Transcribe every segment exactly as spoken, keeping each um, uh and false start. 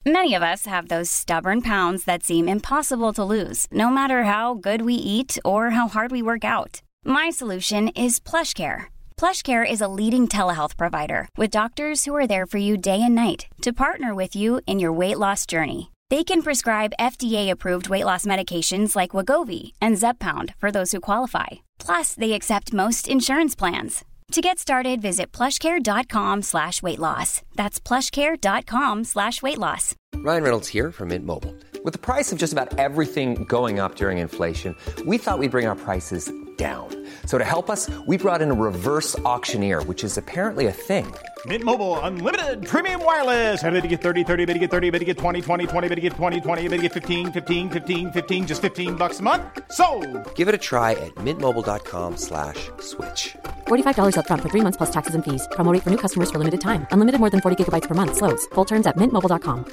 Many of us have those stubborn pounds that seem impossible to lose, no matter how good we eat or how hard we work out. My solution is PlushCare. PlushCare is a leading telehealth provider with doctors who are there for you day and night to partner with you in your weight loss journey. They can prescribe F D A-approved weight loss medications like Wegovy and Zepbound for those who qualify. Plus, they accept most insurance plans. To get started, visit plushcare.com slash weight loss. That's plushcare.com slash weight loss. Ryan Reynolds here from Mint Mobile. With the price of just about everything going up during inflation, we thought we'd bring our prices down. So to help us, we brought in a reverse auctioneer, which is apparently a thing. Mint Mobile Unlimited Premium Wireless. How to get thirty, thirty, how to get thirty, how to get twenty, twenty, twenty, how to get twenty, twenty, how to get fifteen, fifteen, fifteen, fifteen, just fifteen bucks a month? Sold! Give it a try at mintmobile.com slash switch. forty-five dollars up front for three months plus taxes and fees. Promo rate for new customers for limited time. Unlimited more than forty gigabytes per month. Slows full terms at mint mobile dot com.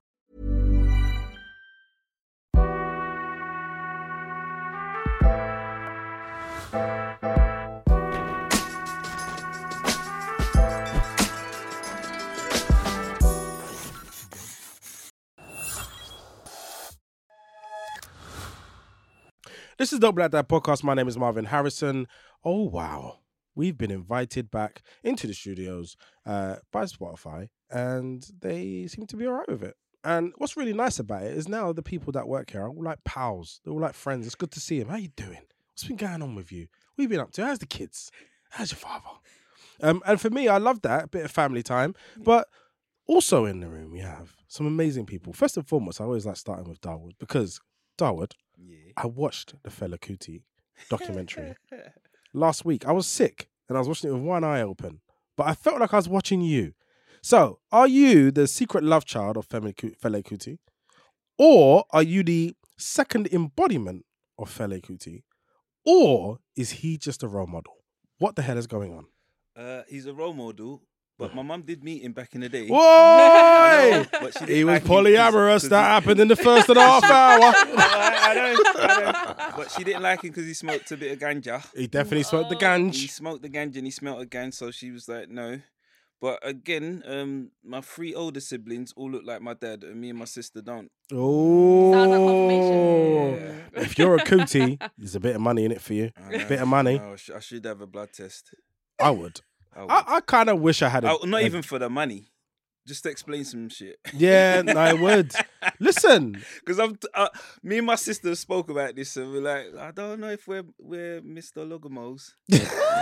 This is Dope Black Dad Podcast. My name is Marvin Harrison. Oh, wow. We've been invited back into the studios uh, by Spotify, and they seem to be all right with it. And what's really nice about it is now the people that work here are all like pals. They're all like friends. It's good to see them. How you doing? What's been going on with you? What have you been up to? How's the kids? How's your father? Um, and for me, I love that, a bit of family time. But also in the room, we have some amazing people. First and foremost, I always like starting with Darwood because Darwood, yeah. I watched the Fela Kuti documentary last week. I was sick and I was watching it with one eye open, but I felt like I was watching you. So, are you the secret love child of Fela Kuti, or are you the second embodiment of Fela Kuti, or is he just a role model? What the hell is going on? Uh, he's a role model. But my mum did meet him back in the day. Whoa! Know, he was like polyamorous. That happened in the first and a half hour. I, I, know, I know. But she didn't like him because he smoked a bit of ganja. He definitely smoked the ganja. He smoked the ganja and he smelled a ganja, so she was like, no. But again, um, my three older siblings all look like my dad, and me and my sister don't. Oh. Sounds like confirmation. Yeah. If you're a cootie, there's a bit of money in it for you. A bit of money. No, I should have a blood test. I would. I, I kind of wish I had a... I, not a, even for the money. Just to explain some shit. Yeah, I would. Listen. Because I'm, uh, me and my sister spoke about this and we're like, I don't know if we're we're Mister Logomos. But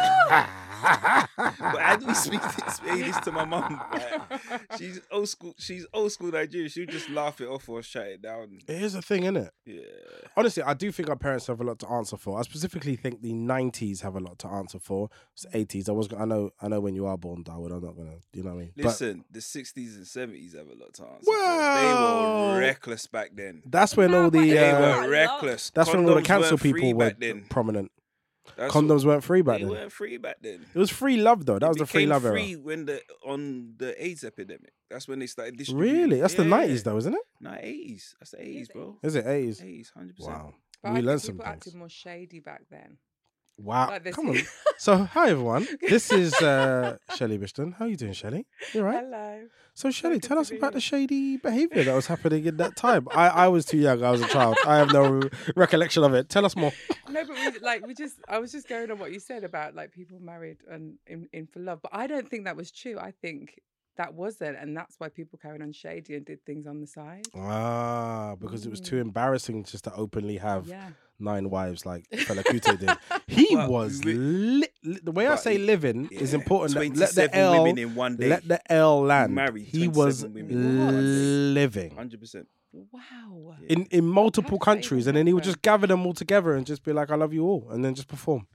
how do we speak this, say this to my mum? Like, she's old school. She's old school Nigerian. She'll just laugh it off or shut it down. It is a thing, isn't it? Yeah. Honestly, I do think our parents have a lot to answer for. I specifically think the nineties have a lot to answer for. It's eighties. I was. I know. I know when you are born, Darwood. I'm not gonna. You know what I mean? Listen, but, the sixties and seventies have a lot to answer well, for. They were reckless back then. That's when all the. They uh, were reckless. That's Condoms when all the cancel weren't people were then. prominent. That's Condoms what, weren't free back they then. They weren't free back then. It was free love though. That it was the free love free era. when the on the AIDS epidemic. That's when they started distributing. Really? That's yeah. the nineties though, isn't it? No, eighties. That's the eighties, bro. Is it eighties? eighties, one hundred percent. Wow. But we I learned think some people things. acted more shady back then. Wow. Like this Come on. is- So, hi everyone. This is uh, Shelley Bishton. How are you doing, Shelley? You all right? Hello. So, Shelley, Good tell to us be about here. the shady behaviour that was happening in that time. I, I was too young. I was a child. I have no recollection of it. Tell us more. No, but we, like we just, I was just going on what you said about like people married and in, in for love, but I don't think that was true. I think that wasn't, and that's why people carried on shady and did things on the side. Ah, because it was too embarrassing just to openly have Yeah. nine wives like Fela Kuti did. He Well, was we- li- li- the way I But say living yeah, is important. That let twenty-seven the L women in one day. let the L land. married He was twenty-seven women in one day. living one hundred percent. Wow. in in multiple How did that countries, even and then he would happen? just gather them all together and just be like, "I love you all," and then just perform.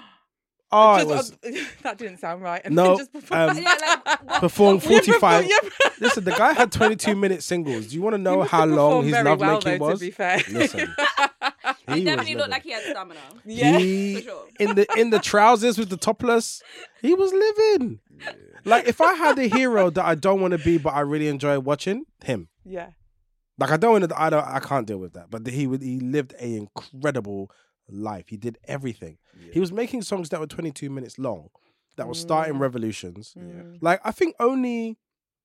Oh, it Just- was uh, that didn't sound right. And No, then just perform- um, Yeah, like, what- perform what- forty-five. Yeah, perform- Listen, the guy had twenty-two minute singles. Do you want to You know must how have long performed his very love well, making though, was? To be fair. Listen, He he definitely was looked living. like he had stamina. Yeah. He, For sure. in the in the trousers with the topless, he was living. Like if I had a hero that I don't want to be, but I really enjoy watching him. Yeah. Like I don't want to. I don't. I can't deal with that. But he would. He lived a incredible life. He did everything. Yeah. He was making songs that were twenty-two minutes long, that were starting revolutions. Mm. Like I think only.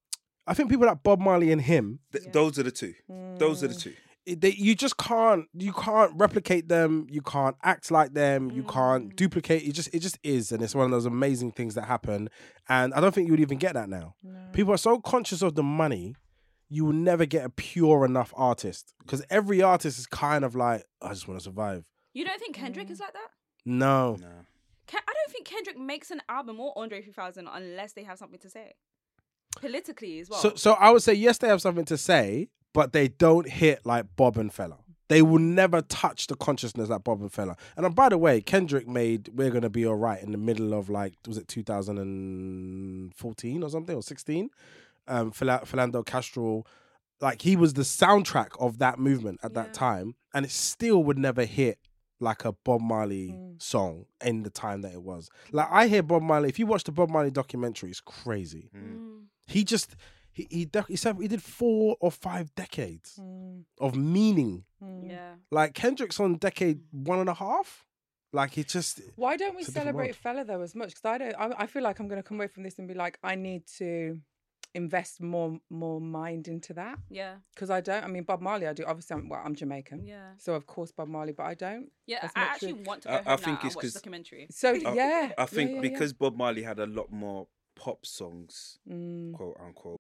I think people like Bob Marley and him, Th- Those are the two. Those are the two. it- they, you just can't you can't replicate them. You can't act like them. You can't duplicate. It just it just is, and it's one of those amazing things that happen. And I don't think you would even get that now. People are so conscious of the money. You will never get a pure enough artist because every artist is kind of like, I just want to survive. You don't think Kendrick is like that? No. No. Ke- I don't think Kendrick makes an album or Andre three thousand unless they have something to say. Politically as well. So, so I would say yes, they have something to say, but they don't hit like Bob and Fella. They will never touch the consciousness like Bob and Fella. And uh, by the way, Kendrick made "We're Gonna Be Alright" in the middle of like, was it two thousand fourteen or something or sixteen? Um, Phila- Philando Castro, like he was the soundtrack of that movement at that Yeah. time, and it still would never hit like a Bob Marley song in the time that it was. Like I hear Bob Marley. If you watch the Bob Marley documentary, it's crazy. Mm. He just he he def- he said he did four or five decades of meaning. Yeah. Like Kendrick's on decade one and a half. Like it just Why don't we it's a different celebrate world. Fella though as much? Because I don't. I, I feel like I'm going to come away from this and be like, I need to invest more more mind into that. Yeah. Because I don't. I mean, Bob Marley, I do. Obviously, I'm, well, I'm Jamaican. Yeah. So of course Bob Marley, but I don't. Yeah, as I much actually with- want to I- go I home think now it's and watch 'cause- the documentary. So I- yeah, I think yeah, yeah, because Bob Marley had a lot more pop songs, yeah. Mm. quote unquote.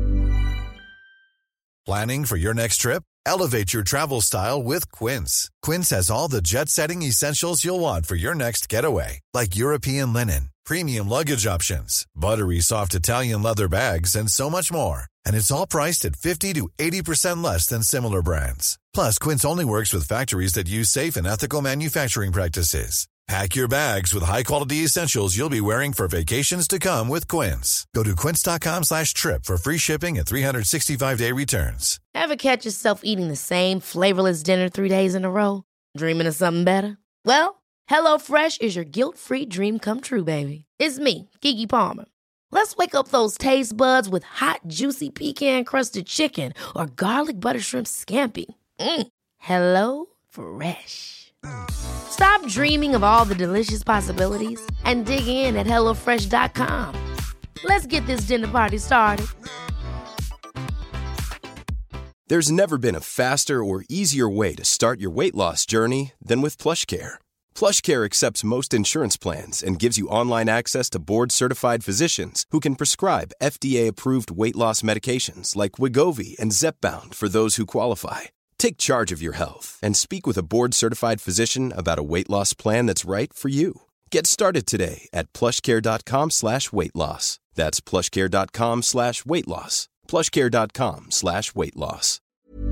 Planning for your next trip? Elevate your travel style with Quince. Quince has all the jet-setting essentials you'll want for your next getaway, like European linen, premium luggage options, buttery soft Italian leather bags, and so much more. And it's all priced at fifty to eighty percent less than similar brands. Plus, Quince only works with factories that use safe and ethical manufacturing practices. Pack your bags with high-quality essentials you'll be wearing for vacations to come with Quince. Go to quince.com slash trip for free shipping and three sixty-five day returns. Ever catch yourself eating the same flavorless dinner three days in a row? Dreaming of something better? Well, HelloFresh is your guilt-free dream come true, baby. It's me, Keke Palmer. Let's wake up those taste buds with hot, juicy pecan-crusted chicken or garlic butter shrimp scampi. Mm. Hello Fresh. Stop dreaming of all the delicious possibilities and dig in at hello fresh dot com. Let's get this dinner party started. There's never been a faster or easier way to start your weight loss journey than with PlushCare. PlushCare accepts most insurance plans and gives you online access to board-certified physicians who can prescribe F D A-approved weight loss medications like Wegovy and Zepbound for those who qualify. Take charge of your health and speak with a board-certified physician about a weight loss plan that's right for you. Get started today at plushcare.com slash weight loss. That's plushcare.com slash weight loss. plushcare.com slash weight loss.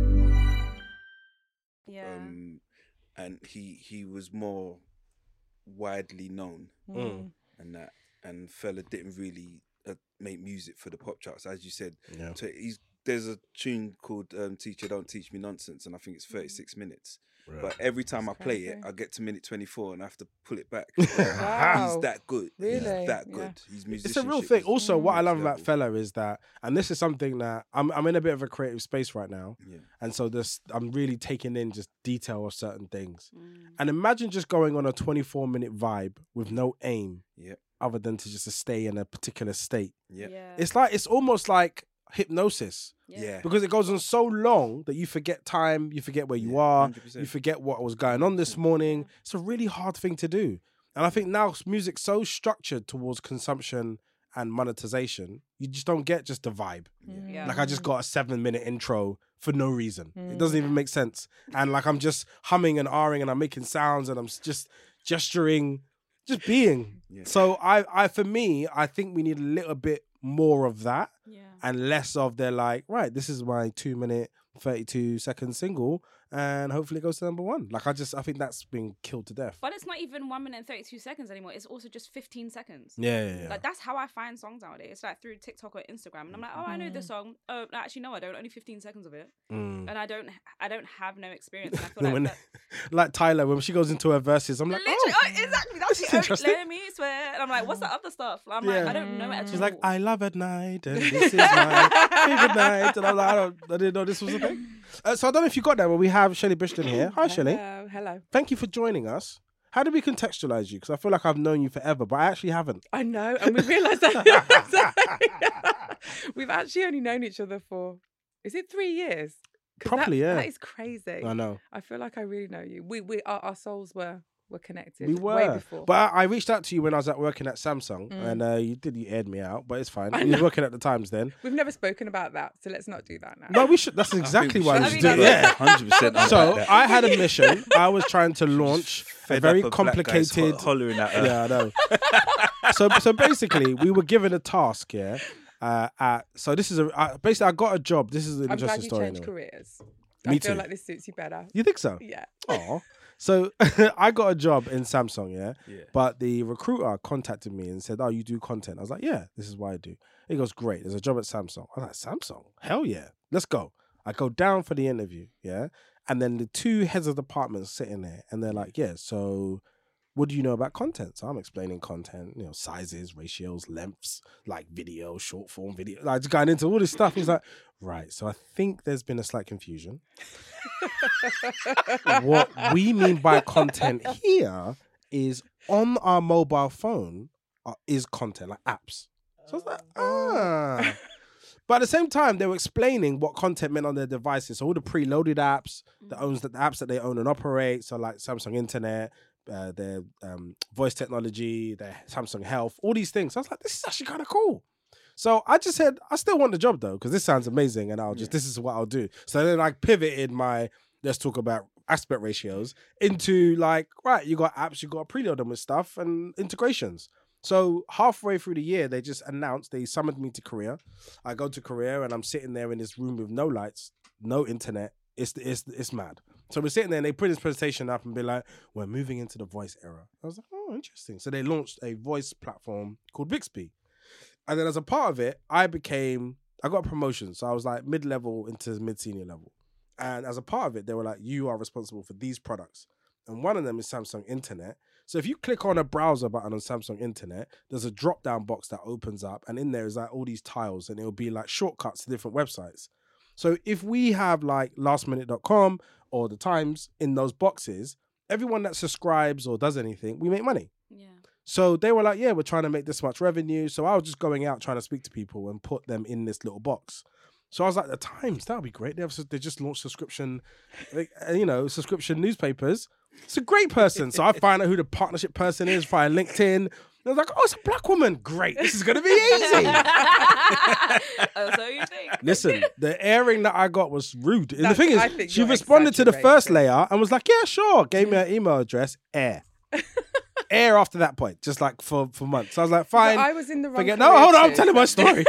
Yeah. Um, and he he was more widely known, Mm. and that and Fella didn't really uh, make music for the pop charts, as you said. Yeah. So he's there's a tune called um, "Teacher Don't Teach Me Nonsense," and I think it's thirty-six minutes. But every time I play it, I get to minute twenty-four and I have to pull it back. Wow. He's that good. He's Really? that Yeah. good. He's It's musicianship. a real thing. is Also, what I next love about level. Fella is that, and this is something that I'm I'm in a bit of a creative space right now, Yeah. and so this I'm really taking in just detail of certain things. Mm. And imagine just going on a twenty-four minute vibe with no aim Yeah. other than to just to stay in a particular state. Yeah. Yeah. It's like it's almost like hypnosis. Yeah. Because it goes on so long that you forget time, you forget where you Yeah, are, one hundred percent. you forget what was going on this morning. It's a really hard thing to do. And I think now music's so structured towards consumption and monetization, you just don't get just the vibe. Yeah. Like I just got a seven minute intro for no reason. It doesn't even make sense. And like I'm just humming and ahhing and I'm making sounds and I'm s- just gesturing, just being. Yeah. So I, I, for me, I think we need a little bit more of that Yeah. and less of they're like, right, this is my two minute, thirty-two second single and hopefully it goes to number one. Like I just, I think that's been killed to death. But it's not even one minute and thirty-two seconds anymore. It's also just fifteen seconds. Yeah, yeah, yeah. Like that's how I find songs nowadays. It's like through TikTok or Instagram, and I'm like, oh, I know this song. Oh, no, actually, no, I don't. Only fifteen seconds of it, Mm. and I don't, I don't have no experience. And I feel like, When- that, like Tyler, when she goes into her verses, I'm like, literally, oh, oh, exactly. That's this the is only, interesting. let me swear. And I'm like, what's the other stuff? I'm like, Yeah. I don't know it at She's all. like, I love at night, and this is my favorite night. And I'm like, I, don't, I didn't know this was a thing. Uh, so I don't know if you got that, but we have Shelley Bishton here. Hi, Shelley. Hello, hello. Thank you for joining us. How do we contextualize you? Because I feel like I've known you forever, but I actually haven't. I know, and we realised that we've actually only known each other for, is it three years? 'Cause Properly, that, yeah. That is crazy. I know. I feel like I really know you. We, we, our, our souls were were connected. We were. way before. But I, I reached out to you when I was at working at Samsung, Mm. and uh, you did. You aired me out, but it's fine. I You were know. working at the Times then. We've never spoken about that, so let's not do that now. No, we should. That's exactly why we should. should do I it. mean, Yeah, one hundred percent. So I had a mission. I was trying to launch a Fed very up of black guys complicated. ho- hollering at her. Yeah, I know. so so basically, we were given a task. Yeah. Uh, at, so this is a uh, basically I got a job. This is an I'm glad interesting you story. changed anyway. careers. Me I feel too. like this suits you better. You think so? Yeah. Oh. So I got a job in Samsung, yeah? Yeah. But the recruiter contacted me and said, oh, you do content. I was like, yeah, this is what I do. He goes, great. There's a job at Samsung. I was like, Samsung? Hell yeah. Let's go. I go down for the interview, yeah? And then the two heads of departments sitting there and they're like, yeah, so what do you know about content? So I'm explaining content, you know, sizes, ratios, lengths, like video, short form video, like just going into all this stuff. He's like, right, so I think there's been a slight confusion. What we mean by content here is on our mobile phone uh, is content, like apps. So I was like, ah. But at the same time, they were explaining what content meant on their devices. So all the preloaded apps, the owns the apps that they own and operate, so like Samsung Internet, uh, their um, voice technology, their Samsung Health, all these things. So I was like, this is actually kind of cool. So I just said, I still want the job though, because this sounds amazing, and I'll just, this is what I'll do. So then I pivoted my, let's talk about aspect ratios into like, right, you got apps, you got to preload them with stuff and integrations. So halfway through the year, they just announced, they summoned me to Korea. I go to Korea and I'm sitting there in this room with no lights, no internet. It's it's it's mad. So we're sitting there and they put this presentation up and be like, we're moving into the voice era. I was like, oh, interesting. So they launched a voice platform called Bixby. And then as a part of it, I became, I got a promotion. So I was like mid-level into mid-senior level. And as a part of it, they were like, you are responsible for these products. And one of them is Samsung Internet. So if you click on a browser button on Samsung Internet, there's a drop-down box that opens up. And in there is like all these tiles and it'll be like shortcuts to different websites. So if we have like last minute dot com or the Times in those boxes, everyone that subscribes or does anything, we make money. Yeah. So they were like, yeah, we're trying to make this much revenue. So I was just going out trying to speak to people and put them in this little box. So I was like, the Times, that would be great. They have, they just launched subscription, like, you know, subscription newspapers. It's a great person. So I find out who the partnership person is via LinkedIn. And I was like, oh, it's a black woman. Great. This is going to be easy. Oh, so you think? Listen, the airing that I got was rude. And the That's- thing is, I think she you're responded to the first exaggerating. layer and was like, yeah, sure. Gave me her email address, air. Air after that point, just like for, for months. So I was like, fine. I was in the wrong Forget. No, career hold on. I'm too. telling my story.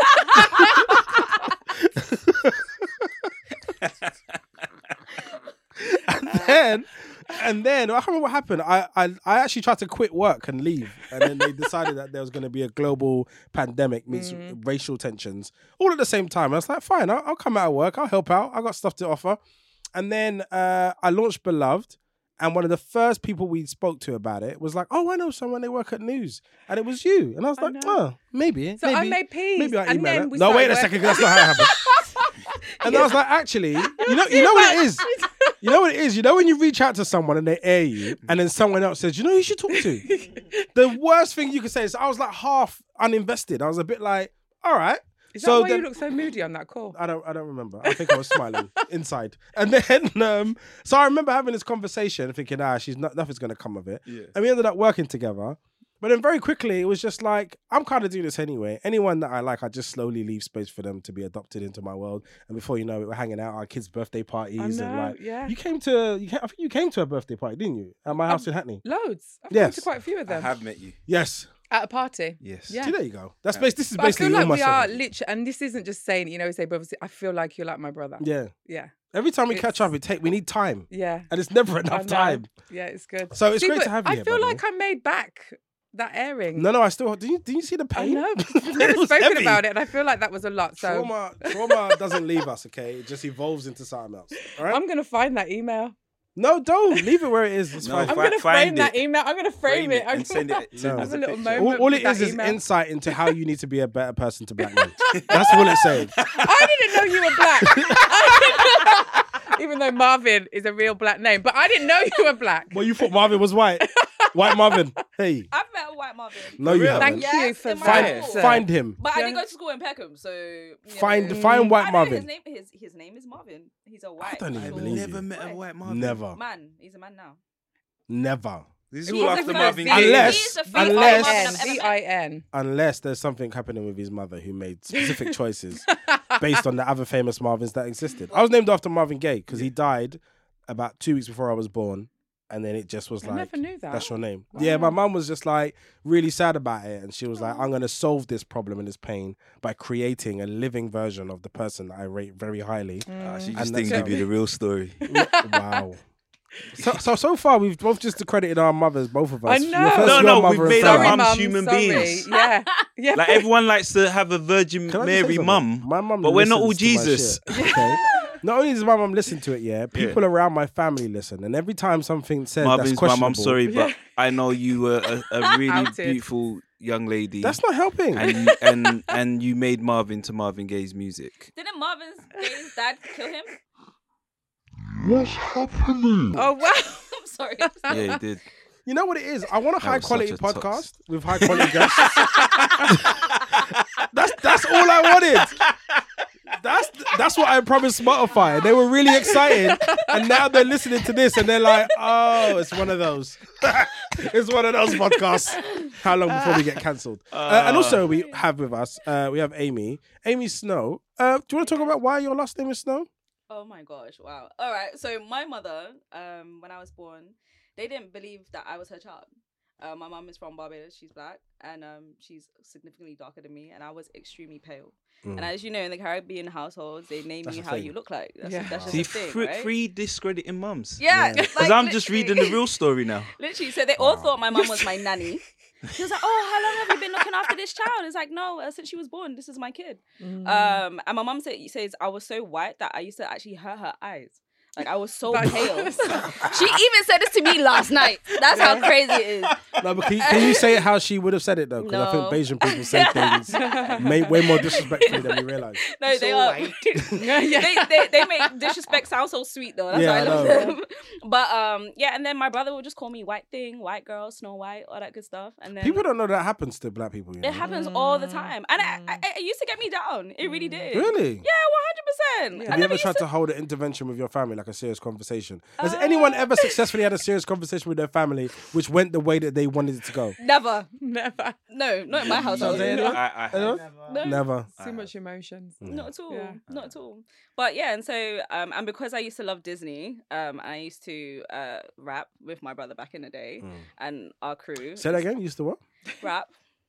and then, and then I can't remember what happened. I, I, I actually tried to quit work and leave, and then they decided that there was going to be a global pandemic meets Mm. racial tensions all at the same time. I was like, fine, I'll, I'll come out of work. I'll help out. I got stuff to offer. And then uh, I launched Beloved. And one of the first people we spoke to about it was like, oh, I know someone, they work at News. And it was you. And I was I like, know. oh, maybe. So maybe, I made peas. Maybe I and email then her. we No, wait a started second, working- that's not how it happened. And I was like, actually, you know, you know what it is? You know what it is? You know when you reach out to someone and they air you, and then someone else says, you know who you should talk to? The worst thing you could say is, I was like half uninvested. I was a bit like, all right. Is so that why then- you look so moody on that call? I don't I don't remember. I think I was smiling inside. And then um so I remember having this conversation thinking, ah, she's not, nothing's gonna come of it. Yeah. And we ended up working together. But then very quickly it was just like, I'm kind of doing this anyway. Anyone that I like, I just slowly leave space for them to be adopted into my world. And before you know it, we're hanging out at our kids' birthday parties I and know, like yeah. you came to you came, I think you came to a birthday party, didn't you? At my house in Hackney. Loads. I've Yes. been to quite a few of I them. have met you. Yes. At a party. Yes. Yeah. See, there you go. That's bas- this is But I basically feel like almost we are everything. literally, and this isn't just saying, you know, say brothers. I feel like you're like my brother. Yeah. Yeah. Every time we It's- catch up, we take we need time. Yeah. And it's never I enough know. time. Yeah, it's good. So it's See, great but to have you I here, feel by the like I made back that airing. No, no, I still didn't you, didn't you see the I pain? know. We've It never was spoken heavy. about it, and I feel like that was a lot. So Trauma, trauma doesn't leave us, okay? It just evolves into something else. All right? I'm gonna find that email. No, don't leave it where it is. It's No, fine. I'm Fi- gonna frame find that it. email. I'm gonna frame, Frame it. it I'm and send gonna it. No. have a little All- moment. all, all it with that is is email. insight into how you need to be a better person to black men. That's all it's saying. I didn't know you were black. Even though Marvin is a real black name, but I didn't know you were black. Well, you thought Marvin was white. White Marvin. Hey. I've met a white Marvin. No, you haven't. Thank Yes, you for in my Find, school. find him. But I Yeah. didn't go to school in Peckham, so you Find, know. find White I know Marvin. his name. His his name is Marvin. He's a white. don't even short- believe Never you. met a Why? white Marvin. Never. Man, he's a man now. Never. This is He's all a after good Marvin V- Gaye. Unless- He's the first unless- white Marvin N, I've ever V met. I N. Unless there's something happening with his mother who made specific choices based on the other famous Marvins that existed. I was named after Marvin Gaye because he died about two weeks before I was born. And then it just was I like, never knew that. that's your name. Wow. Yeah, my mum was just like really sad about it. And she was like, I'm going to solve this problem and this pain by creating a living version of the person that I rate very highly. Ah, she And just that's didn't give how- you the real story. Wow. So, so so far we've both just accredited our mothers, both of us. I Your know. first No, your no, mother we've and made father. our Sorry, mums mum, human sorry. beings. Yeah. Yeah. Like everyone likes to have a Virgin Can I just Mary say something? mum, My mum but we're not all listens to my Jesus. shit, okay? Not only does my mum listen to it, yeah, people around my family listen, and every time something said Marvin's that's mum, questionable, I'm sorry, but I know you were a, a really Outed. beautiful young lady. that's not helping. and you, and and you made Marvin to Marvin Gaye's music. Didn't Marvin Gaye's dad kill him? Oh, wow. I'm sorry. Yeah, he did. You know what it is? I want a That high was quality such a tox. podcast with high quality guests. that's that's all I wanted. That's that's what I promised Spotify. They were really excited, and now they're listening to this, and they're like, "Oh, it's one of those. It's one of those podcasts." How long before we get cancelled? Uh, and also, we have with us, uh, we have Amy, Amy Snow. Uh, do you want to talk about why your last name is Snow? Oh my gosh! Wow. All right. So my mother, um, when I was born, they didn't believe that I was her child. Uh, my mum is from Barbados. She's black, and um, she's significantly darker than me, and I was extremely pale. Mm. And as you know, in the Caribbean households, they name That's you a how thing. you look like. That's, Yeah. that's just See, a thing, free, right? free discrediting mums. Yeah, Yeah. Because like, I'm just literally. reading the real story now. Literally, so they all thought my mum was my nanny. She was like, "Oh, how long have you been looking after this child?" It's like, "No, uh, since she was born, this is my kid." Mm. Um, and my mum said, says I was so white that I used to actually hurt her eyes. Like I was so That- pale. She even said this to me last night. That's how crazy it is. No, but can you, can you say it how she would have said it though? Because I No. think Bayesian people say things may, way more disrespectfully than we realise. No, they are. they, they they make disrespect sound so sweet though. That's Yeah, why I I love know. them. But um, yeah, and then my brother would just call me white thing, white girl, Snow White, all that good stuff. And then People don't know that happens to black people. You know? it happens all the time, and I, I, it used to get me down. It really did. Really? Yeah, one hundred percent. Have you ever tried to hold an intervention with your family, like a serious conversation? Has anyone ever successfully had a serious conversation with their family which went the way that they wanted it to go? Never. Never. No, not in my household. Sounds anyone? I, I, Hello? No. Never. Too much emotions. Not at all. Yeah. Not at all. But yeah, and so um, and because I used to love Disney, um, I used to uh rap with my brother back in the day and our crew. Say that again. You used to what? Rap.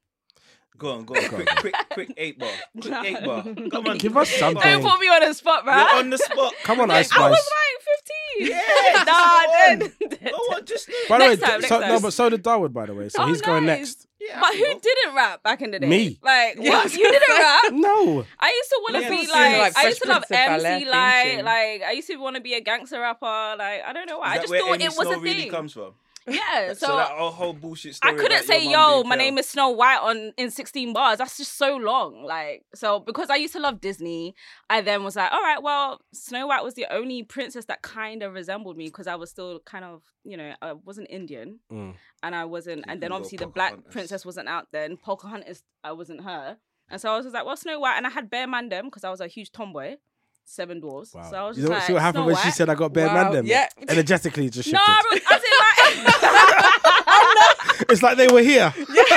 Go on, go on. Quick, quick, quick eight bar. Quick eight bar. Come on. Give us eight something. bar. Don't put me on the spot, man. You're on the spot. Come on, Quick Ice eight bar. I was Spice. like fifteen. Yeah, nah, go then. on. Go on, just By the way, Next time, so, next no, time. but so did Darwood, by the way. So Oh, he's going nice. next. Yeah, But I who know. didn't rap back in the day? Me. Like, Yeah, what? You didn't rap? No. I used to want to Yeah, be it's like, like I used to Fresh love Prince of M Bel-Air C theme Light. tune. Like, I used to want to be a gangster rapper. Like, I don't know why. Is I that just where thought Amy it was Snow a really thing. comes from? Yeah. So, So, that whole, whole bullshit I story. couldn't about say, your mum yo, being my pale. name is Snow White on in sixteen bars. That's just so long. Like, so because I used to love Disney, I then was like, all right, well, Snow White was the only princess that kind of resembled me because I was still kind of, you know, I wasn't Indian Mm. and I wasn't, and then go obviously the black Pocahontas. princess wasn't out then. Pocahontas, I wasn't her. And so I was just like, well, Snow White. And I had Bear Mandem because I was a huge tomboy. Seven dwarfs. Wow. So I was You just know, like, see what happened Snow when White. she said I got bare Wow. man them? Yeah. Energetically, it just shifted. No, I was, I was It's like they were here.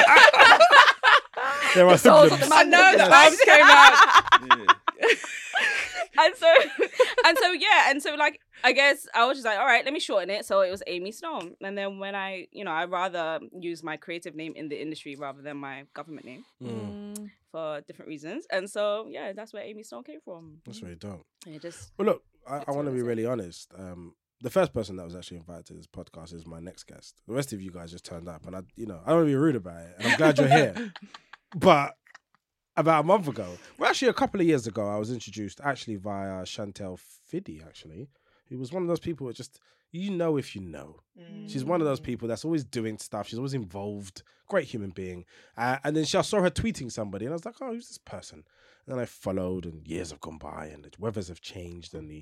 There are souls of hoodlums. the I know the Yes. arms came out. Yeah. and so and so yeah and so like I guess I was just like, all right, let me shorten it, so it was Amy Snow. And then when I you know I rather use my creative name in the industry rather than my government name Mm. for different reasons. And so yeah, that's where Amy Snow came from. That's really dope. And it just Well, look, I, That's I want to what be I really honest. Um, the first person that was actually invited to this podcast is my next guest. The rest of you guys just turned up, and I, you know, I don't want to be rude about it. And I'm glad you're here. But about a month ago, well, actually a couple of years ago, I was introduced actually via Chantel Fiddy, actually, who was one of those people that just, you know, if you know. She's one of those people that's always doing stuff. She's always involved. Great human being. Uh, and then she, I saw her tweeting somebody, and I was like, oh, who's this person? And then I followed, and years have gone by, and the weathers have changed, and the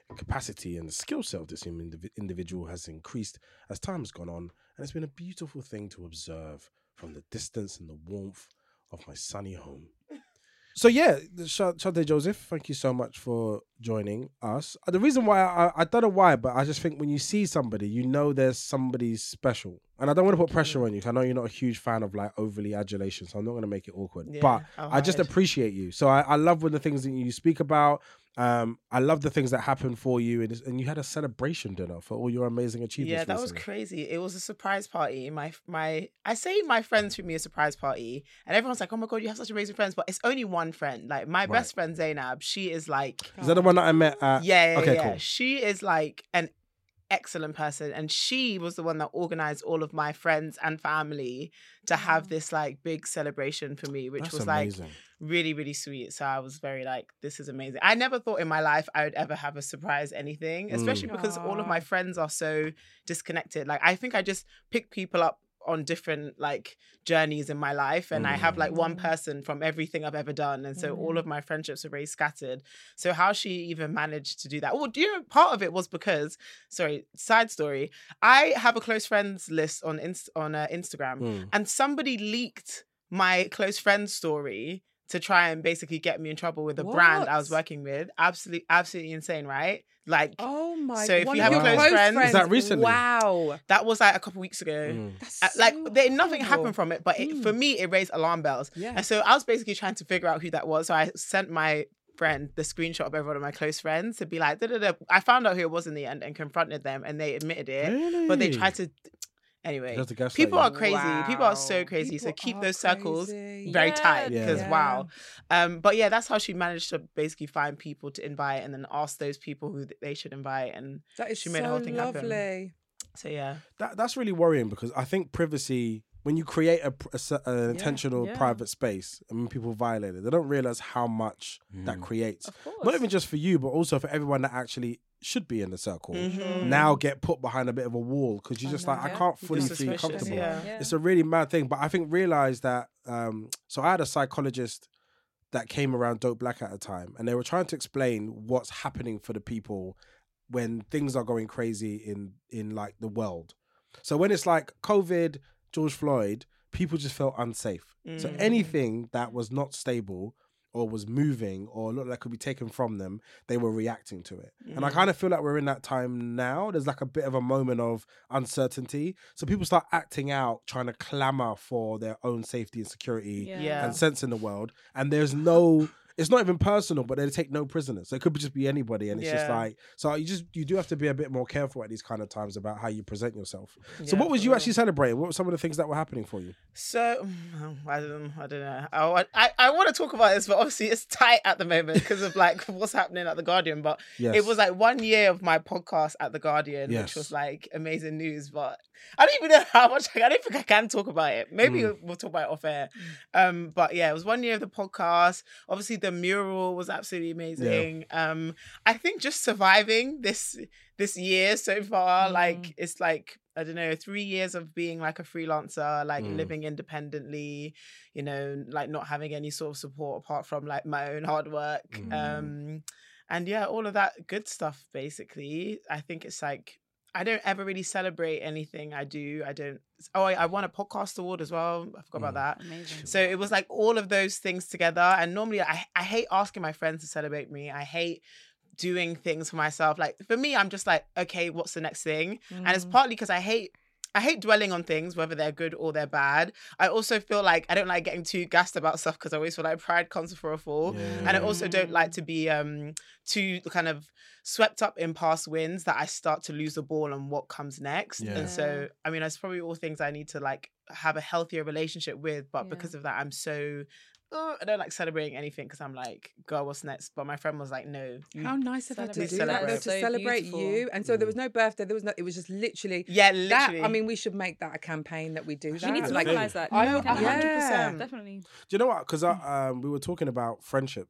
capacity and the skill set of this indiv- individual has increased as time has gone on, and it's been a beautiful thing to observe from the distance and the warmth of my sunny home. So yeah, Shante Joseph, thank you so much for joining us. The reason why, I, I don't know why, but I just think when you see somebody, you know there's somebody special. And I don't want to put pressure on you, because I know you're not a huge fan of like overly adulation, so I'm not going to make it awkward. Yeah, but I'll I just hide. appreciate you. So I, I love when the things that you speak about. Um, I love the things that happened for you, and, and you had a celebration dinner for all your amazing achievements. Yeah, that recently. was crazy. It was a surprise party. My my, I say my friends threw me a surprise party, and everyone's like, "Oh my god, you have such amazing friends!" But it's only one friend. Like my right. best friend Zainab, she is like. Is that the one that I met at? Yeah, yeah, okay, yeah. Cool. She is like an excellent person, and she was the one that organized all of my friends and family to have this like big celebration for me, which That's was amazing. like really really sweet. So I was very like, this is amazing. I never thought in my life I would ever have a surprise anything, especially mm. because all of my friends are so disconnected. Like I think I just pick people up on different like journeys in my life, and mm. I have like one person from everything I've ever done, and so mm. all of my friendships are very scattered. So how she even managed to do that? Well, do you know, part of it was because, sorry, side story, I have a close friends list on Inst- on uh, Instagram, mm. and somebody leaked my close friends story to try and basically get me in trouble with a what? brand I was working with. Absolutely, absolutely insane, right? Like, oh my! So if God. you have wow. close, close friends, is that recently? Wow, that was like a couple weeks ago. Mm. Uh, like, so there, nothing happened from it, but it, mm. for me, it raised alarm bells. Yeah. And so I was basically trying to figure out who that was. So I sent my friend the screenshot of every one of my close friends to be like, da, da, da. I found out who it was in the end and confronted them, and they admitted it, really? But they tried to. Anyway, people are crazy. Wow. People are so crazy. People so keep those crazy. circles very yeah. tight because yeah. wow. Um, but yeah, that's how she managed to basically find people to invite and then ask those people who they should invite, and that is she made so the whole thing lovely. happen. So yeah, that that's really worrying, because I think privacy, when you create a, a, an intentional yeah, yeah. private space and when people violate it, they don't realize how much mm. that creates. Not even just for you, but also for everyone that actually should be in the circle. Mm-hmm. Now get put behind a bit of a wall because you're just know, like, yeah. I can't fully feel comfortable. Yeah. Yeah. It's a really mad thing. But I think realize that, um, so I had a psychologist that came around Dope Black at a time, and they were trying to explain what's happening for the people when things are going crazy in, in like the world. So when it's like COVID, George Floyd, people just felt unsafe. Mm. So anything that was not stable or was moving or looked like could be taken from them, they were reacting to it. Mm. And I kind of feel like we're in that time now. There's like a bit of a moment of uncertainty. So people start acting out, trying to clamor for their own safety and security yeah. Yeah. and sense in the world. And there's no... It's not even personal, but they take no prisoners. So it could just be anybody. And it's yeah. just like, so you just, you do have to be a bit more careful at these kind of times about how you present yourself. Yeah, so what was you real. actually celebrating? What were some of the things that were happening for you? So, I don't, I don't know. I, I, I want to talk about this, but obviously it's tight at the moment because of like what's happening at The Guardian. But yes. it was like one year of my podcast at The Guardian, yes. which was like amazing news. But I don't even know how much, I don't think I can talk about it. Maybe mm. we'll talk about it off air. Um, but yeah, it was one year of the podcast. Obviously the mural was absolutely amazing. Yeah. Um, I think just surviving this this year so far, mm. like it's like, I don't know, three years of being like a freelancer, like mm. living independently, you know, like not having any sort of support apart from like my own hard work. Mm. Um, and yeah, all of that good stuff, basically. I think it's like, I don't ever really celebrate anything I do. I don't. Oh, I, I won a podcast award as well. I forgot mm. about that. Amazing. So it was like all of those things together. And normally I, I hate asking my friends to celebrate me. I hate doing things for myself. Like for me, I'm just like, okay, what's the next thing? Mm. And it's partly because I hate I hate dwelling on things, whether they're good or they're bad. I also feel like I don't like getting too gassed about stuff because I always feel like pride comes before a fall. Yeah. And I also don't like to be um, too kind of swept up in past wins that I start to lose the ball on what comes next. Yeah. And so, I mean, it's probably all things I need to like have a healthier relationship with. But yeah. because of that, I'm so... Oh, I don't like celebrating anything because I'm like, girl, what's next? But my friend was like, no. How nice of her to do celebrate. that, though, to so celebrate beautiful. you. And so there was no birthday, there was no, it was just literally. Yeah, literally. That, I mean, we should make that a campaign that we do that. We need to like, organise that. I, no, one hundred percent. Definitely. Do you know what? Because um, we were talking about friendships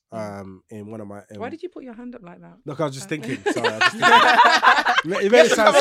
um, in one of my. In... Why did you put your hand up like that? Look, I was just thinking. Sorry, I was just thinking. It made it sound so.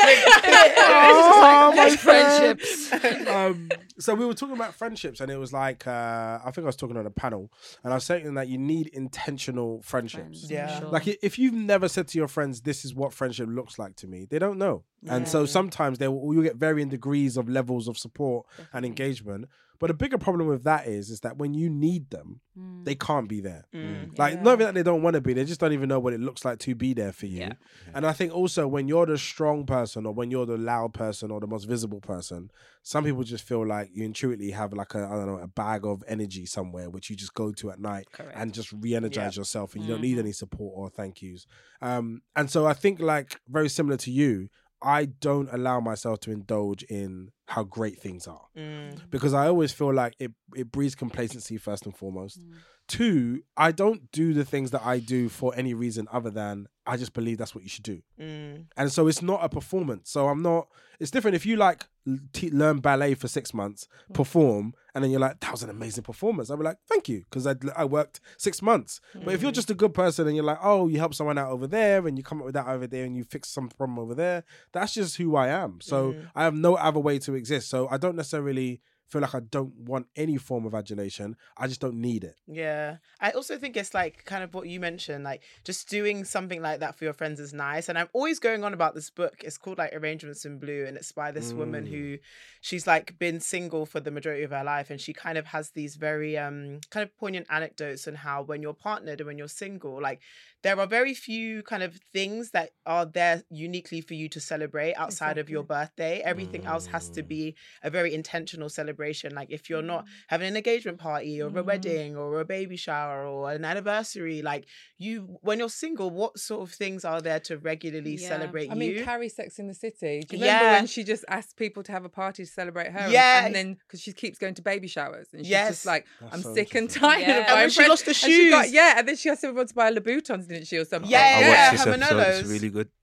Oh, my friendships. um, so we were talking about friendships, and it was like uh, I think I was talking on a panel, and I was saying that you need intentional friendships. Friends, yeah, sure. Like if you've never said to your friends, "This is what friendship looks like to me," they don't know, yeah. And so sometimes they will, you'll get varying degrees of levels of support Definitely. And engagement. But a bigger problem with that is, is that when you need them, mm. they can't be there. Mm. Like, yeah. not even that they don't want to be, they just don't even know what it looks like to be there for you. Yeah. And I think also when you're the strong person or when you're the loud person or the most visible person, some people just feel like you intuitively have like a, I don't know, a bag of energy somewhere, which you just go to at night Correct. And just re-energize yeah. yourself and you mm-hmm. don't need any support or thank yous. Um, and so I think like very similar to you, I don't allow myself to indulge in how great things are mm. because I always feel like it, it breeds complacency first and foremost. Mm. Two, I don't do the things that I do for any reason other than I just believe that's what you should do. Mm. And so it's not a performance. So I'm not, it's different if you like t- learn ballet for six months, mm. perform, and then you're like, that was an amazing performance. I'll be like, thank you, because I, I worked six months. Mm. But if you're just a good person and you're like, oh, you help someone out over there and you come up with that over there and you fix some problem over there, that's just who I am. So mm. I have no other way to exist. So I don't necessarily feel like I don't want any form of adulation. I just don't need it. Yeah. I also think it's like kind of what you mentioned, like just doing something like that for your friends is nice. And I'm always going on about this book. It's called like Arrangements in Blue, and it's by this mm. woman who she's like been single for the majority of her life. And she kind of has these very um kind of poignant anecdotes on how when you're partnered and when you're single, like there are very few kind of things that are there uniquely for you to celebrate outside exactly. of your birthday. Everything mm. else has to be a very intentional celebration. Like if you're not having an engagement party or mm. a wedding or a baby shower or an anniversary, like you, when you're single, what sort of things are there to regularly yeah. celebrate I you? I mean, Carrie Sex in the City. Do you remember yeah. when she just asked people to have a party to celebrate her? Yeah. And then, because she keeps going to baby showers and she's yes. just like, That's I'm so sick and tired yeah. of and buying then she lost the shoes. she got, yeah, and then she asked everyone to buy Louboutins, didn't she, or something? Yeah. I Yeah, watched this episode. Manolos. It's really good.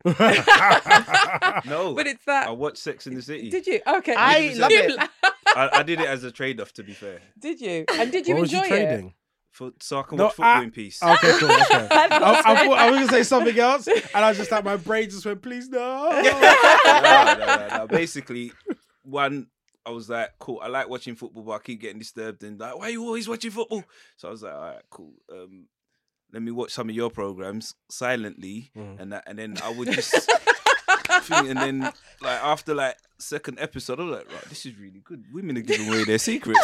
No, but it's that. I watched Sex in the City. Did you? Okay, I love it. I, I did it as a trade-off, to be fair. Did you? And did you what enjoy was you trading? it? For, so I can no, watch football I, in peace. Okay, cool. Okay. I, I, thought I was gonna say something else, and I was just like, my brain just went, please no. no, no, no, no. Basically, one. I was like, cool, I like watching football, but I keep getting disturbed and like, why are you always watching football? So I was like, all right, cool. Um, let me watch some of your programs silently, mm. and that, and then I would just think, and then like after like second episode, I was like, right, this is really good. Women are giving away their secrets.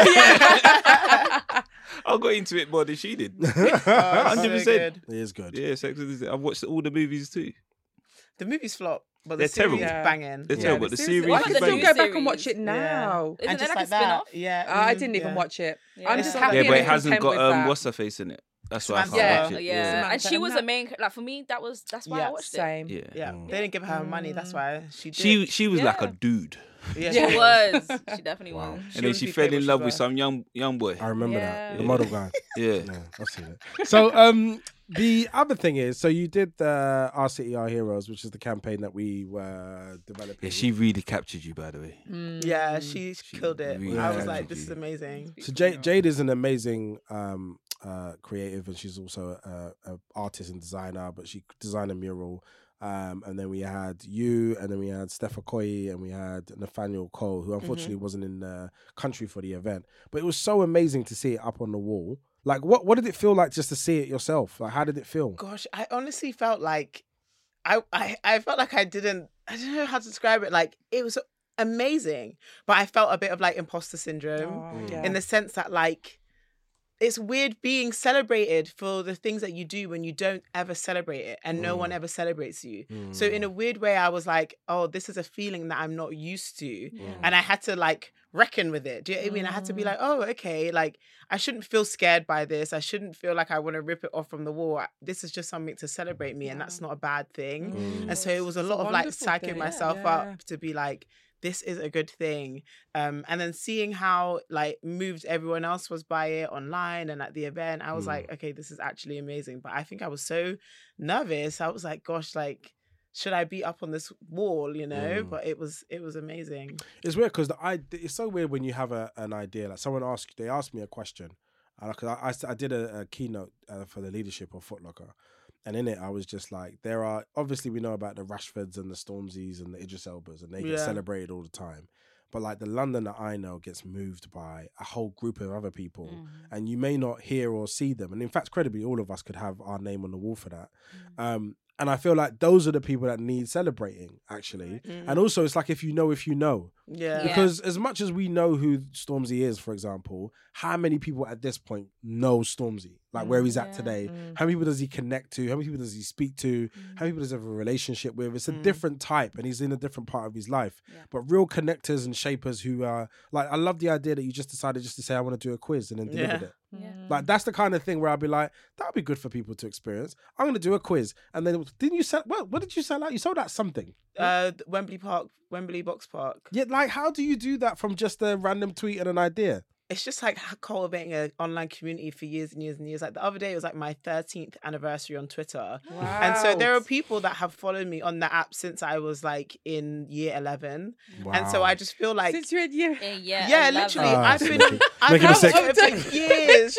I got into it more than she did. Hundred percent. It is good. Yeah, Sex and the City. I've watched all the movies too. The movies flop. But They're the series terrible. is banging. They're yeah, terrible. The, the series, series I is still banging. go back and watch it now. Yeah. Isn't and just it like, like a that. spin-off? Yeah. Uh, I mm, didn't even yeah. watch it. Yeah. I'm just Yeah, happy. Yeah, but it and hasn't content got with um, that. what's her face in it. That's why I Samantha. can't Yeah, watch it. yeah. Samantha. And she And was that- a main. Like for me, that was that's why Yeah, I watched Same. Yeah. Yeah. Mm. They didn't give her money. That's why she did. She she was like a Yeah. dude. yeah, it. She she was. She definitely was. And then wouldn't she be fell paid what in she love with was. some young young boy. I remember Yeah. that. The Yeah. model guy. Yeah. Yeah, I've seen it. So um, the other thing is, so you did the Our City, Our Heroes, which is the campaign that we were developing. Yeah, she really captured you, by the way. Mm. Yeah, she, She killed it. really I was captured like, this you. is amazing. So Jade, Jade is an amazing um, uh, creative, and she's also a, a artist and designer. But she designed a mural, um, and then we had you, and then we had Steph Okoye, and we had Nathaniel Cole, who unfortunately wasn't in the country for the event. But it was so amazing to see it up on the wall. Like, what what did it feel like just to see it yourself? Like, how did it feel? Gosh, I honestly felt like I, I I felt like I didn't I don't know how to describe it. Like it was amazing, but I felt a bit of like imposter syndrome Oh, yeah. in the sense that like it's weird being celebrated for the things that you do when you don't ever celebrate it and no one ever celebrates you. So in a weird way, I was like, oh, this is a feeling that I'm not used to. And I had to like reckon with it. Do you know what I mean? I had to be like, oh, okay, like I shouldn't feel scared by this. I shouldn't feel like I want to rip it off from the wall. This is just something to celebrate me and that's not a bad thing. And so it was a It's lot a of like wonderful psyching thing. myself Yeah. up to be like, this is a good thing. Um, and then seeing how like moved everyone else was by it online and at the event, I was Mm. like, okay, this is actually amazing. But I think I was so nervous. I was like, gosh, like, should I be up on this wall, you know? Mm. But it was it was amazing. It's weird because the I it's so weird when you have a, an idea. Like someone asks, they ask me a question, I, I, I did a, a keynote uh, for the leadership of Foot Locker. And in it, I was just like, there are, obviously we know about the Rashfords and the Stormzys and the Idris Elbas, and they get Yeah. celebrated all the time. But like the London that I know gets moved by a whole group of other people, Mm. and you may not hear or see them. And in fact, credibly, all of us could have our name on the wall for that. Mm. Um, and I feel like those are the people that need celebrating, actually. Mm. And also, it's like if you know, if you know. Yeah. Yeah. Because as much as we know who Stormzy is, for example, how many people at this point know Stormzy? Like where he's at Yeah. today? Mm. How many people does he connect to? How many people does he speak to? How many people does he have a relationship with? It's a Mm. different type, and he's in a different part of his life. Yeah. But real connectors and shapers who are like, I love the idea that you just decided just to say, I want to do a quiz and then delivered Yeah. it. Yeah. Like that's the kind of thing where I'll be like, that would be good for people to experience. I'm going to do a quiz, and then didn't you sell? Well, what did you sell out? You sold out something. Uh, Wembley Park, Wembley Box Park. Yeah, like how do you do that from just a random tweet and an idea? It's just like cultivating an online community for years and years and years. Like the other day, it was like my thirteenth anniversary on Twitter. Wow. And so there are people that have followed me on the app since I was like in year eleven. And so Wow. I just feel like, Since you're in year. Yeah, yeah, yeah, I love literally, it. Ah, I've I see, been I on, see. I've Making been a on sick- Twitter for years.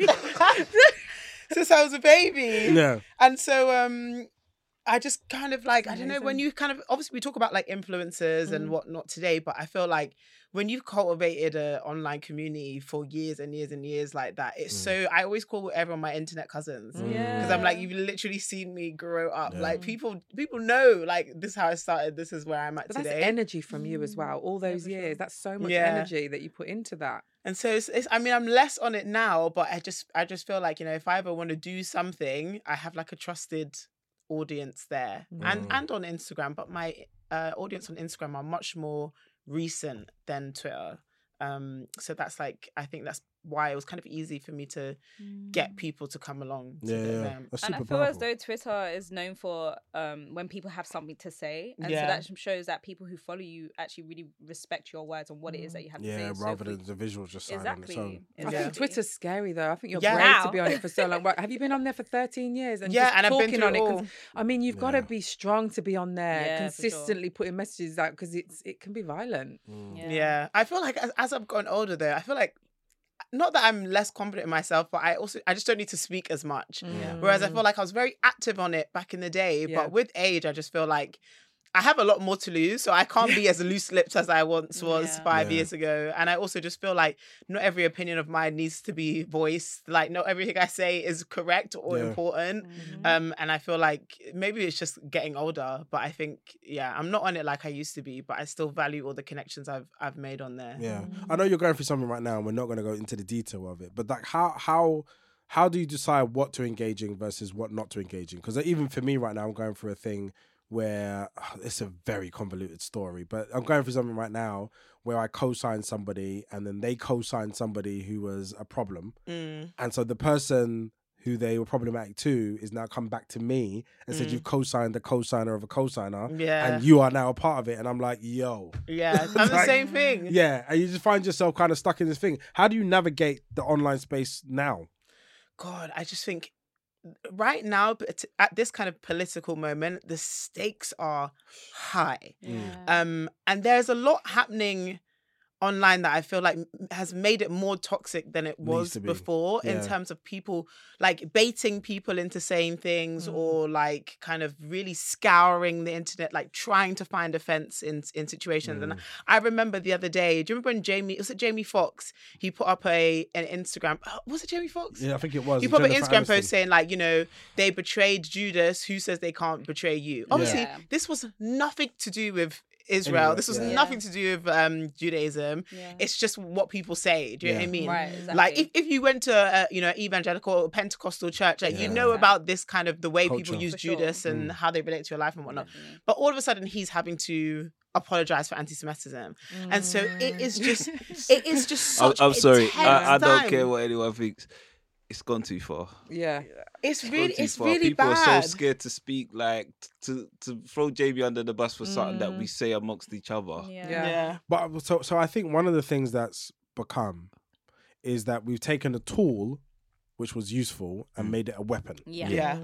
Since I was a baby. Yeah. And so um I just kind of like, I don't know, when Amazing. you kind of, obviously we talk about like influencers and whatnot today, but I feel like when you've cultivated an online community for years and years and years like that, it's so, I always call everyone my internet cousins. Because I'm like, you've literally seen me grow up. Yeah. Like people people know, like, this is how I started, this is where I'm at But that's today. energy from you as well. All Yeah, those for years. sure. That's so much Yeah. energy that you put into that. And so it's, it's, I mean, I'm less on it now, but I just, I just feel like, you know, if I ever want to do something, I have like a trusted audience there, and Mm. and on Instagram. But my uh, audience on Instagram are much more recent than Twitter. Um, so that's like, I think that's why it was kind of easy for me to get people to come along. To Yeah, the yeah. event. That's And I super feel as powerful. though Twitter is known for um, when people have something to say. And Yeah. so that shows that people who follow you actually really respect your words and what it is that you have to say. Yeah, So rather if we- than the visuals just sign on its Exactly. own. I exactly. think Twitter's scary though. I think you're Yeah. brave Now. to be on it for so long. But have you been on there for thirteen years and Yeah, just and I've been talking through on it it? 'Cause, all. I mean, you've got to Yeah. be strong to be on there Yeah, for sure. consistently putting messages out because it's it can be violent. Yeah. Yeah, I feel like as, as I've gotten older, though, I feel like not that I'm less confident in myself, but I also I just don't need to speak as much. Whereas I feel like I was very active on it back in the day, Yeah. but with age, I just feel like I have a lot more to lose, so I can't be as loose-lipped as I once was Yeah. five Yeah. years ago. And I also just feel like not every opinion of mine needs to be voiced. Like not everything I say is correct or Yeah. important. Mm-hmm. Um, and I feel like maybe it's just getting older, but I think yeah, I'm not on it like I used to be, but I still value all the connections I've I've made on there. Yeah, I know you're going through something right now, and we're not going to go into the detail of it. But like, how how how do you decide what to engage in versus what not to engage in? Because even for me right now, I'm going through a thing where ugh, it's a very convoluted story. But I'm going through something right now where I co-signed somebody, and then they co-signed somebody who was a problem, Mm. and so the person who they were problematic to is now come back to me and said, you've co-signed the co-signer of a co-signer, Yeah. and you are now a part of it. And I'm like, yo. Yeah, I'm the Like, same thing. Yeah, and you just find yourself kind of stuck in this thing. How do you navigate the online space now? God, I just think right now, but at this kind of political moment, the stakes are high. Um, and there's a lot happening online that I feel like has made it more toxic than it was to be. before in Yeah. terms of people like baiting people into saying things or like kind of really scouring the internet, like trying to find offense in in situations. And I remember the other day, do you remember when Jamie, was it Jamie Foxx? He put up a an Instagram, oh, was it Jamie Foxx? Yeah, I think it was. He put up an Jennifer Instagram Aniston. post saying like, you know, they betrayed Judas. Who says they can't betray you? Obviously, Yeah. this was nothing to do with Israel. Anyway, this was yeah. nothing to do with um, Judaism. Yeah. It's just what people say. Do you know Yeah. what I mean? Right, exactly. Like if, if you went to a, you know, evangelical or Pentecostal church, like you Yeah. know about this kind of the way Culture. people use For sure. Judas and Mm. how they relate to your life and whatnot. Definitely. But all of a sudden, he's having to apologize for anti-Semitism, and so it is just, it is just I'm, such. I'm a sorry. tense I, I don't time. care what anyone thinks. It's gone too far. Yeah. It's It's really, gone too it's far. really People bad. are so scared to speak, like to to throw Jamie under the bus for something that we say amongst each other. Yeah. Yeah. Yeah. But so, so I think one of the things that's become is that we've taken a tool which was useful and made it a weapon. Yeah. Yeah.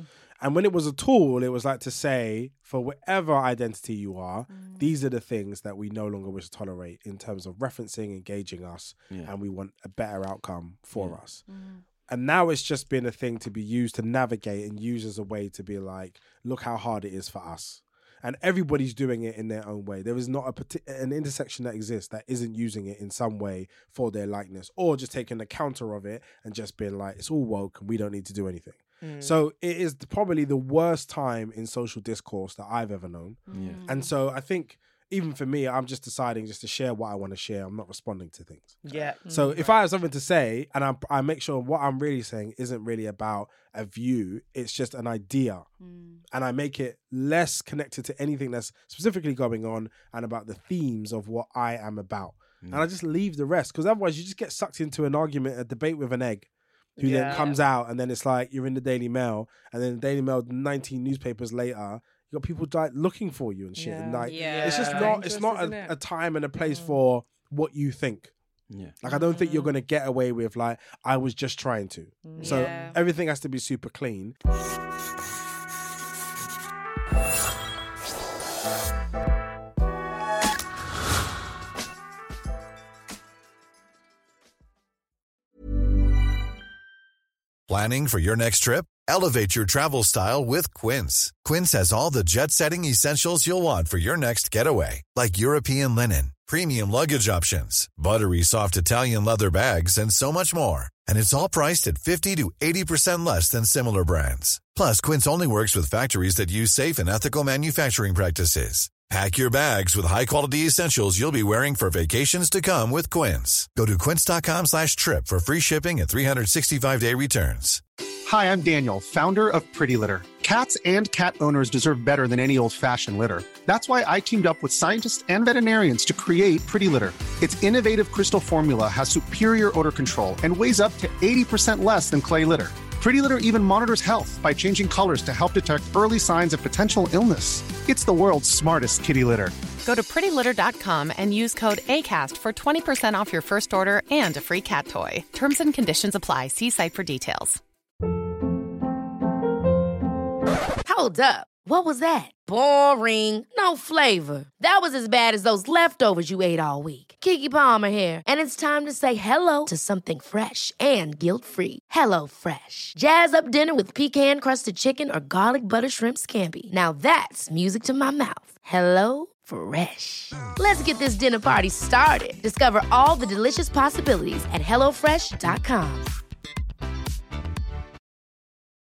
And when it was a tool, it was like to say, for whatever identity you are, mm. these are the things that we no longer wish to tolerate in terms of referencing, engaging us, yeah. and we want a better outcome for yeah. us. Mm. And now it's just been a thing to be used to navigate and use as a way to be like, look how hard it is for us. And everybody's doing it in their own way. There is not a partic- an intersection that exists that isn't using it in some way for their likeness, or just taking the counter of it and just being like, it's all woke and we don't need to do anything. Mm. So it is probably the worst time in social discourse that I've ever known. Yeah. And so I think even for me, I'm just deciding just to share what I want to share. I'm not responding to things. Yeah. So mm. if I have something to say and I'm, I make sure what I'm really saying isn't really about a view, it's just an idea. Mm. And I make it less connected to anything that's specifically going on and about the themes of what I am about. Mm. And I just leave the rest, because otherwise you just get sucked into an argument, a debate with an egg. Who yeah. then comes out, and then it's like you're in the Daily Mail, and then the Daily Mail, nineteen newspapers later, you got people like looking for you and shit. Yeah. And like, yeah. it's just not, it's not a, it? a time and a place mm. for what you think. Yeah. Like, I don't mm. think you're going to get away with like, I was just trying to. Mm. So yeah. everything has to be super clean. Planning for your next trip? Elevate your travel style with Quince. Quince has all the jet-setting essentials you'll want for your next getaway, like European linen, premium luggage options, buttery soft Italian leather bags, and so much more. And it's all priced at fifty to eighty percent less than similar brands. Plus, Quince only works with factories that use safe and ethical manufacturing practices. Pack your bags with high-quality essentials you'll be wearing for vacations to come with Quince. Go to quince.com slash trip for free shipping and three sixty-five day returns. Hi, I'm Daniel, founder of Pretty Litter. Cats and cat owners deserve better than any old-fashioned litter. That's why I teamed up with scientists and veterinarians to create Pretty Litter. Its innovative crystal formula has superior odor control and weighs up to eighty percent less than clay litter. Pretty Litter even monitors health by changing colors to help detect early signs of potential illness. It's the world's smartest kitty litter. Go to pretty litter dot com and use code ACAST for twenty percent off your first order and a free cat toy. Terms and conditions apply. See site for details. Hold up. What was that? Boring. No flavor. That was as bad as those leftovers you ate all week. Keke Palmer here, and it's time to say hello to something fresh and guilt-free. Hello Fresh. Jazz up dinner with pecan-crusted chicken or garlic butter shrimp scampi. Now that's music to my mouth. Hello Fresh. Let's get this dinner party started. Discover all the delicious possibilities at hello fresh dot com.